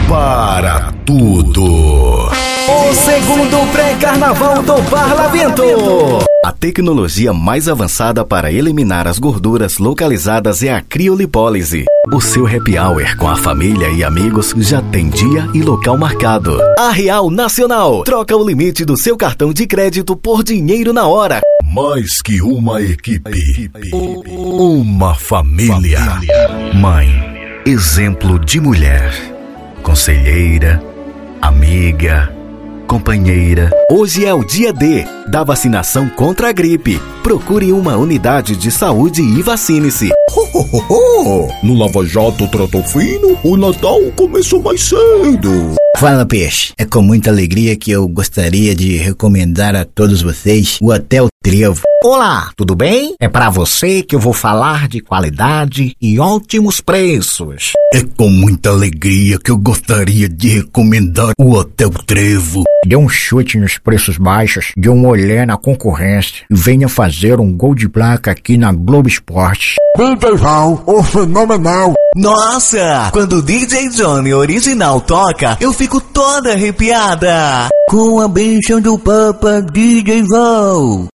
para tudo. O segundo pré-carnaval do Parlamento. A tecnologia mais avançada para eliminar as gorduras localizadas é a criolipólise. O seu happy hour com a família e amigos já tem dia e local marcado. A Real Nacional troca o limite do seu cartão de crédito por dinheiro na hora. Mais que uma equipe, uma família. Mãe, exemplo de mulher, conselheira, amiga, companheira. Hoje é o dia D da vacinação contra a gripe. Procure uma unidade de saúde e vacine-se. No Lava Jato Trato Fino, o Natal começou mais cedo. Fala, peixe. É com muita alegria que eu gostaria de recomendar a todos vocês o Hotel Trevo. Olá, tudo bem? É pra você que eu vou falar de qualidade e ótimos preços. É com muita alegria que eu gostaria de recomendar o Hotel Trevo. Dê um chute nos preços baixos, dê um olhar na concorrência e venha fazer um gol de placa aqui na Globo Esporte. DJ Val, o fenomenal. Nossa, quando o DJ Johnny original toca, eu fico toda arrepiada. Com a bênção do Papa DJ Val.